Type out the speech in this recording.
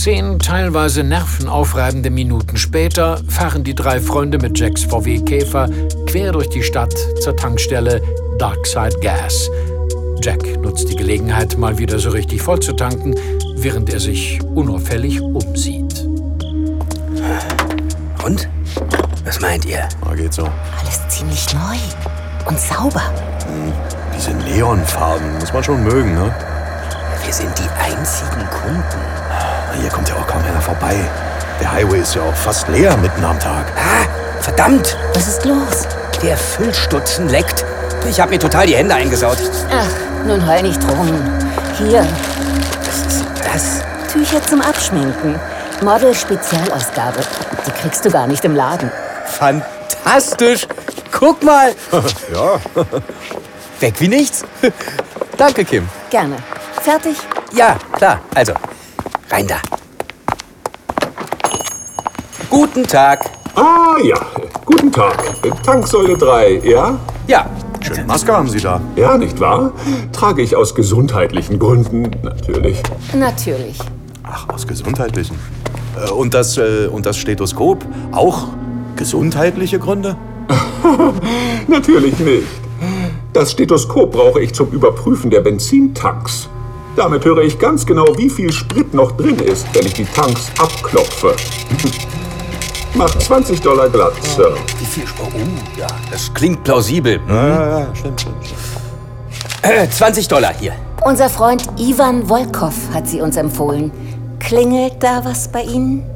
10 teilweise nervenaufreibende Minuten später fahren die 3 Freunde mit Jacks VW Käfer quer durch die Stadt zur Tankstelle Darkside Gas. Jack nutzt die Gelegenheit, mal wieder so richtig voll zu tanken, während er sich unauffällig umsieht. Und? Was meint ihr? Geht so. Alles ziemlich neu und sauber. Diese Neonfarben muss man schon mögen, ne? Wir sind die einzigen Kunden. Hier kommt ja auch kaum einer vorbei. Der Highway ist ja auch fast leer mitten am Tag. Ah, verdammt! Was ist los? Der Füllstutzen leckt. Ich habe mir total die Hände eingesaut. Ach, nun heul nicht rum. Hier, Was ist das? Tücher zum Abschminken. Model-Spezialausgabe. Die kriegst du gar nicht im Laden. Fantastisch! Guck mal! Ja. Weg wie nichts. Danke, Kim. Gerne. Fertig? Ja, klar. Also, rein da. Guten Tag. Ah ja, guten Tag. Tanksäule 3, ja? Ja, Schöne Maske haben Sie da. Ja, nicht wahr? Trage ich aus gesundheitlichen Gründen, natürlich. Natürlich. Ach, aus gesundheitlichen. Und das Stethoskop? Auch gesundheitliche Gründe? Natürlich nicht. Das Stethoskop brauche ich zum Überprüfen der Benzintanks. Damit höre ich ganz genau, wie viel Sprit noch drin ist, wenn ich die Tanks abklopfe. Macht $20 glatt, Sir. wie viel ja, das klingt plausibel. Ja, stimmt. 20 Dollar hier. Unser Freund Ivan Volkov hat sie uns empfohlen. Klingelt da was bei Ihnen?